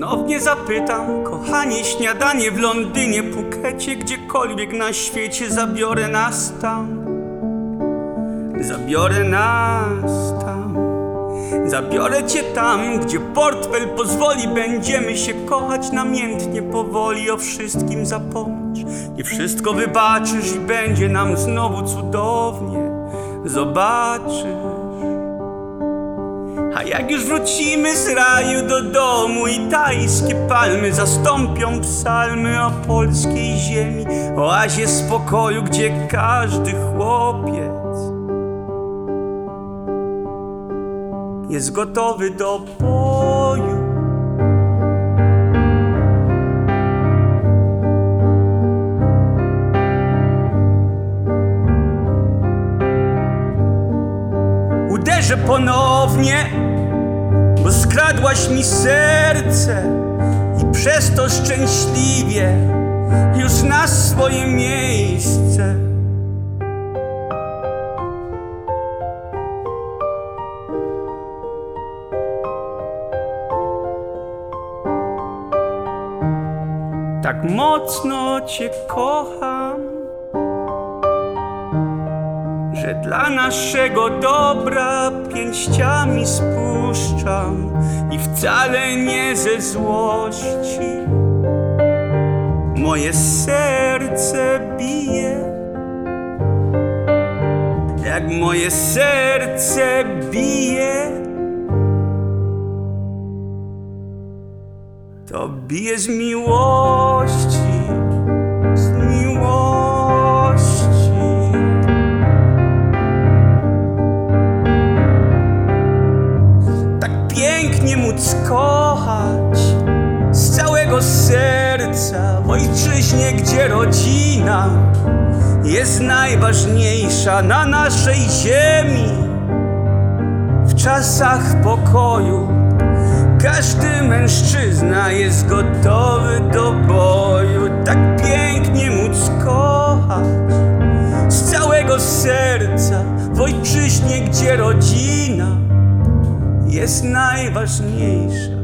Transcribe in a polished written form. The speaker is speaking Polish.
Ponownie zapytam, kochanie, śniadanie w Londynie, Phukecie, gdziekolwiek na świecie, zabiorę nas tam. Zabiorę nas tam. Zabiorę cię tam, gdzie portfel pozwoli. Będziemy się kochać namiętnie, powoli, o wszystkim zapomnisz i wszystko wybaczysz i będzie nam znowu cudownie. Zobaczysz. A jak już wrócimy z raju do domu i tajskie palmy zastąpią psalmy o polskiej ziemi, oazie spokoju, gdzie każdy chłopiec jest gotowy do boju. Uderzę ponownie, bo skradłaś mi serce i przez to szczęśliwie już znasz swoje miejsce. Tak mocno cię kocham, że dla naszego dobra pięściami spuszczam i wcale nie ze złości. Moje serce bije, jak moje serce bije, to bije z miłości, z miłości. Tak pięknie móc kochać z całego serca w ojczyźnie, gdzie rodzina jest najważniejsza na naszej ziemi. W czasach pokoju każdy mężczyzna jest gotowy do boju. Tak pięknie móc kochać z całego serca w ojczyźnie, gdzie rodzina jest najważniejsza.